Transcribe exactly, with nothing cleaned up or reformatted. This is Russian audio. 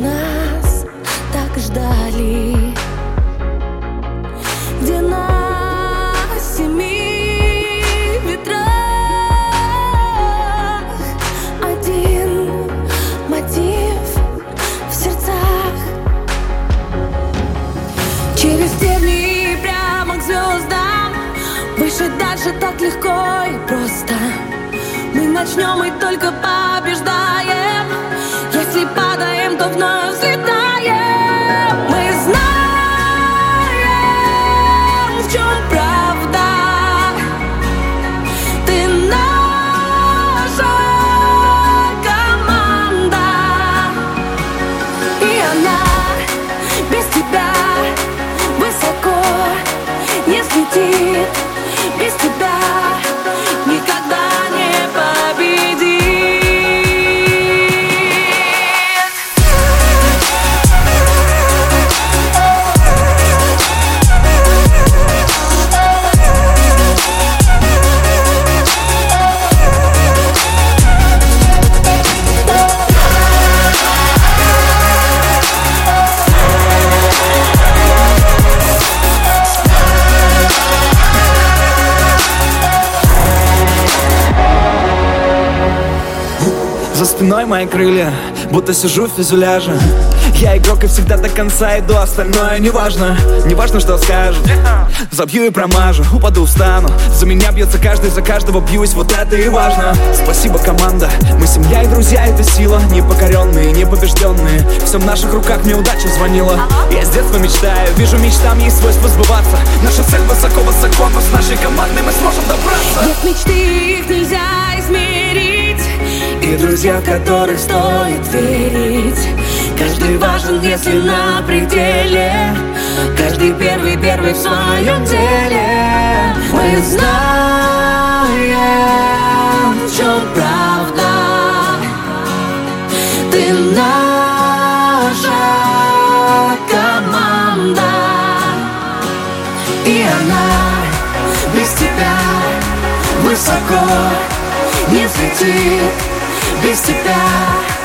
нас так ждали, где на семи ветрах один мотив в сердцах. Через тернии прямо к звездам, выше, дальше так легко и просто. Мы начнем и только побеждаем. Если падаем, то вновь взлетаем. Мы знаем, в чем правда. Ты наша команда, и она без тебя высоко не взлетит. Без тебя никогда не победит. За спиной мои крылья, будто сижу в фюзеляже. Я игрок и всегда до конца иду, остальное неважно. Неважно, что скажут. Забью и промажу, упаду, встану. За меня бьется каждый, за каждого бьюсь, вот это и важно. Спасибо, команда, мы семья и друзья, это сила. Непокоренные, непобежденные, все в наших руках, мне удача звонила. Я с детства мечтаю, вижу мечтам есть свойство сбываться. Наша цель высоко-высоко, но с нашей командой мы сможем добраться. Нет мечты, их нельзя измерить, и друзья, в которых стоит верить. Каждый важен, если на пределе. Каждый первый, первый в своем деле. Мы знаем, в чем правда. Ты наша команда, и она без тебя высоко не взлетит. Без тебя